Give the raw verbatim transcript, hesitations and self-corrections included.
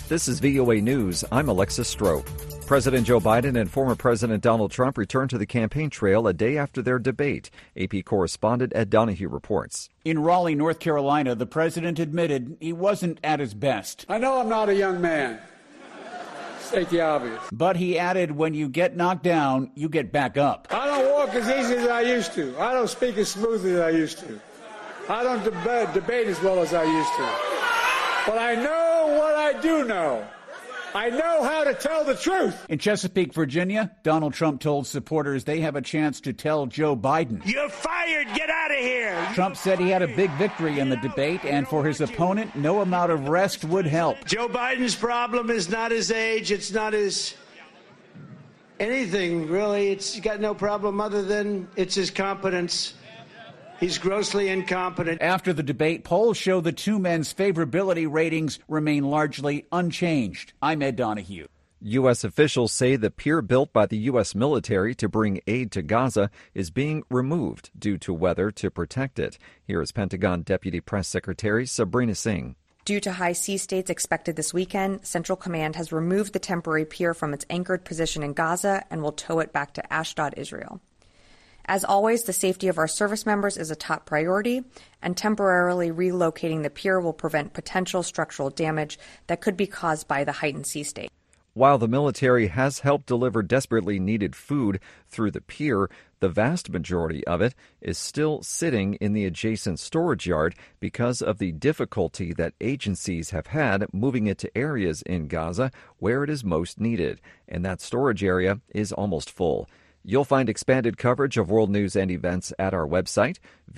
This is V O A News. I'm Alexis Strope. President Joe Biden and former President Donald Trump returned to the campaign trail a day after their debate. A P correspondent Ed Donahue reports. In Raleigh, North Carolina, the president admitted he wasn't at his best. I know I'm not a young man. State the obvious. But he added, when you get knocked down, you get back up. I don't walk as easy as I used to. I don't speak as smoothly as I used to. I don't deb- debate as well as I used to. But I know what I do know. I know how to tell the truth. In Chesapeake, Virginia, Donald Trump told supporters they have a chance to tell Joe Biden, "You're fired. Get out of here." Trump said he had a big victory in the debate, and for his opponent, no amount of rest would help. Joe Biden's problem is not his age. It's not his anything, really. It's got no problem other than it's his competence. He's grossly incompetent. After the debate, polls show the two men's favorability ratings remain largely unchanged. I'm Ed Donahue. U S officials say the pier built by the U S military to bring aid to Gaza is being removed due to weather to protect it. Here is Pentagon Deputy Press Secretary Sabrina Singh. Due to high sea states expected this weekend, Central Command has removed the temporary pier from its anchored position in Gaza and will tow it back to Ashdod, Israel. As always, the safety of our service members is a top priority, and temporarily relocating the pier will prevent potential structural damage that could be caused by the heightened sea state. While the military has helped deliver desperately needed food through the pier, the vast majority of it is still sitting in the adjacent storage yard because of the difficulty that agencies have had moving it to areas in Gaza where it is most needed, and that storage area is almost full. You'll find expanded coverage of world news and events at our website,